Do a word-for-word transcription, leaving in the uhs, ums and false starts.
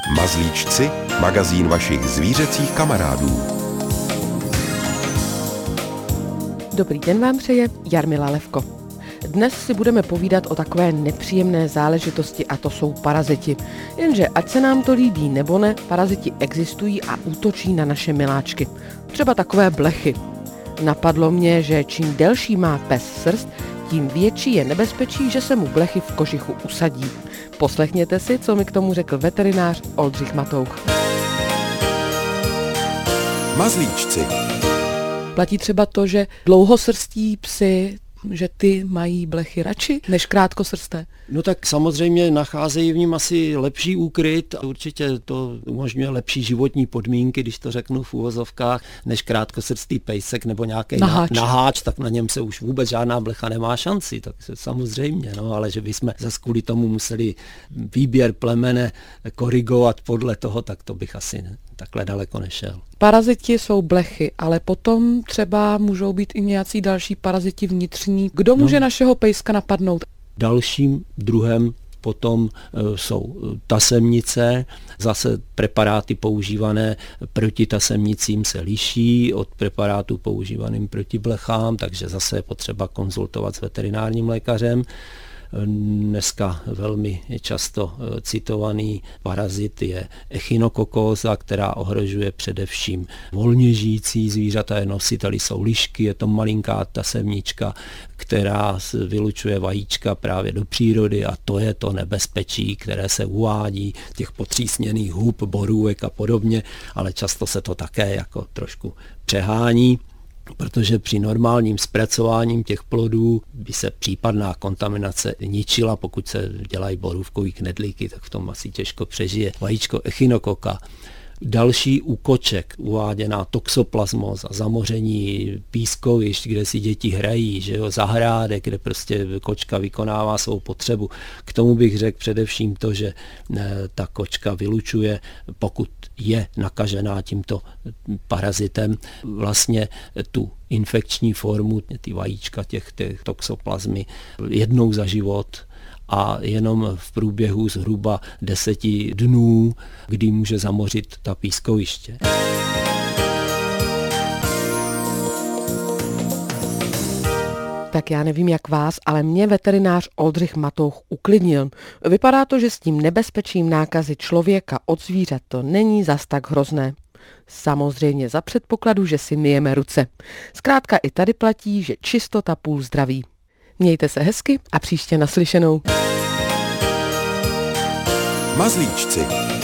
Mazlíčci, magazín vašich zvířecích kamarádů. Dobrý den vám přeje Jarmila Levko. Dnes si budeme povídat o takové nepříjemné záležitosti a to jsou paraziti. Jenže ať se nám to líbí nebo ne, paraziti existují a útočí na naše miláčky. Třeba takové blechy. Napadlo mě, že čím delší má pes srst, tím větší je nebezpečí, že se mu blechy v kožichu usadí. Poslechněte si, co mi k tomu řekl veterinář Oldřich Matouch. Mazlíčci. Platí třeba to, že dlouhosrstí psy, že ty mají blechy radši než krátkosrsté? No tak samozřejmě nacházejí v ním asi lepší úkryt a určitě to umožňuje lepší životní podmínky, když to řeknu v uvozovkách, než krátkosrstý pejsek nebo nějaký naháč. naháč, tak na něm se už vůbec žádná blecha nemá šanci, tak se samozřejmě, no, ale že bychom zase kvůli tomu museli výběr plemene korigovat podle toho, tak to bych asi ne, takhle daleko nešel. Paraziti jsou blechy, ale potom třeba můžou být i nějací další paraziti vnitřní. Kdo může no. našeho pejska napadnout? Dalším druhem potom jsou tasemnice. Zase preparáty používané proti tasemnicím se liší od preparátů používaným proti blechám, takže zase je potřeba konzultovat s veterinárním lékařem. Dneska velmi často citovaný parazit je echinokokóza, která ohrožuje především volně žijící zvířata, nositeli jsou lišky, je to malinká tasemnička, která vylučuje vajíčka právě do přírody a to je to nebezpečí, které se uvádí těch potřísněných hub, borůvek a podobně, ale často se to také jako trošku přehání, protože při normálním zpracováním těch plodů by se případná kontaminace ničila, pokud se dělají borůvkový knedlíky, tak v tom asi těžko přežije vajíčko echinokoka. Další u koček uváděná toxoplasmóza, zamoření pískovišť, kde si děti hrají, že jo, zahrádek, kde prostě kočka vykonává svou potřebu. K tomu bych řekl především to, že ta kočka vylučuje, pokud je nakažená tímto parazitem, vlastně tu infekční formu, ty vajíčka těch, těch toxoplasmy jednou za život a jenom v průběhu zhruba deseti dnů, kdy může zamořit ta pískoviště. Tak já nevím jak vás, ale mě veterinář Oldřich Matouch uklidnil. Vypadá to, že s tím nebezpečím nákazy člověka od zvířat to není zas tak hrozné. Samozřejmě za předpokladu, že si myjeme ruce. Zkrátka i tady platí, že čistota půl zdraví. Mějte se hezky a příště naslyšenou. Mazlíčci.